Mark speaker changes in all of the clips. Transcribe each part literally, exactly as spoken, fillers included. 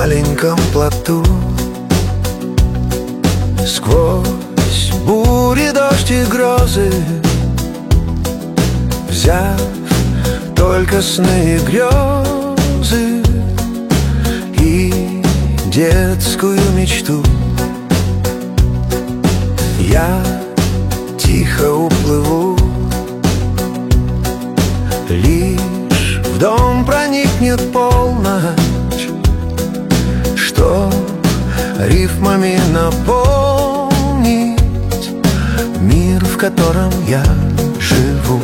Speaker 1: маленьком плоту. Сквозь бури, дождь и грозы, взяв только сны и грезы и детскую мечту, я тихо уплыву. Лишь в дом проникнет полночь, что рифмами наполнить мир, в котором я живу.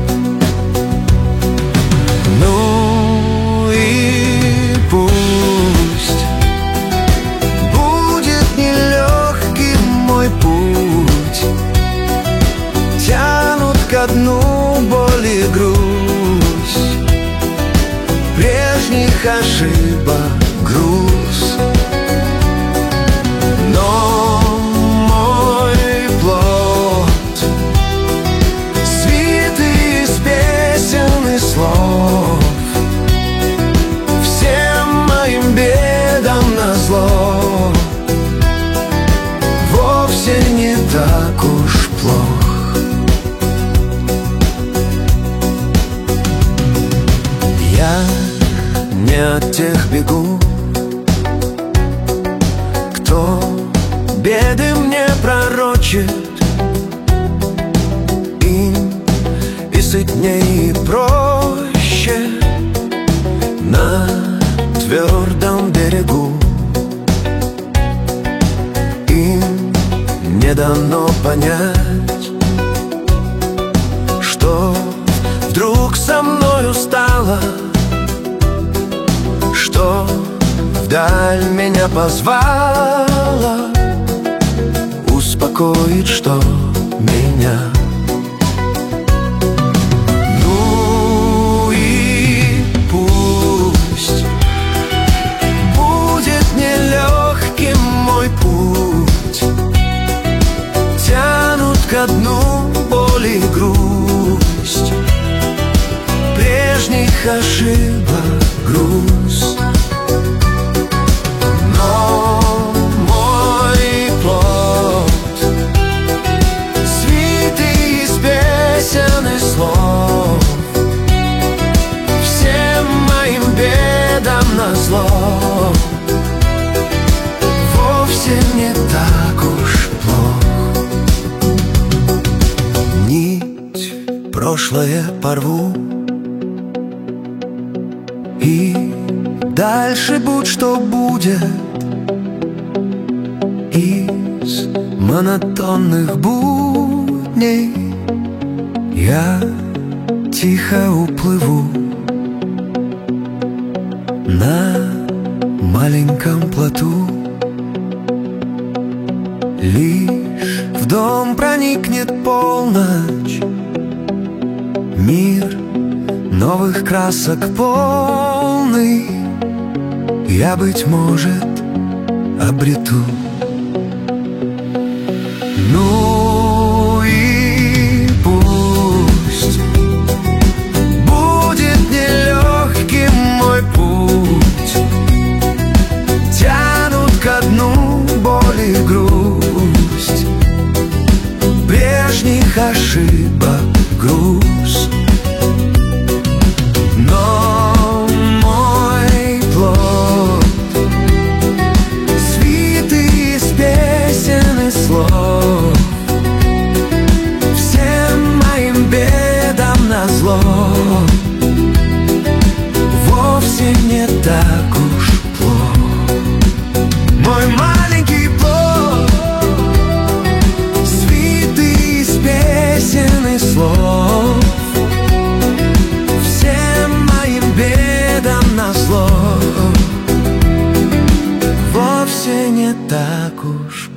Speaker 1: Ну и пусть будет нелегким мой путь, тянут ко дну боль и грусть, прежних ошибок груз. Но мой плод свитый из песен и слов, всем моим бедам назло, вовсе не так уж плох. Я не от тех бегу, кто беды мне пророчит, им и сытней, и проще на твердом берегу. Им не дано понять, что вдруг со мною стало, что вдаль меня позвала, успокоит, что меня. Ну и пусть будет нелегким мой путь, тянут ко дну боль и грусть, прежних ошибок груз. Но мой плод свитый из песен и слов, всем моим бедам назло, вовсе не так уж плох. Нить прошлое порву, и дальше будь что будет. Из монотонных будней я тихо уплыву на маленьком плоту. Лишь в дом проникнет полночь, мир новых красок полный, я, быть может, обрету. Ну и пусть будет нелегким мой путь, тянут ко дну боль и грусть, прежних ошибок груз. Но мой плод свитый из песен и слов, всем моим бедам назло, вовсе не так уж плох. Мой маленький плод свитый из песен и слов, назло, вовсе не так уж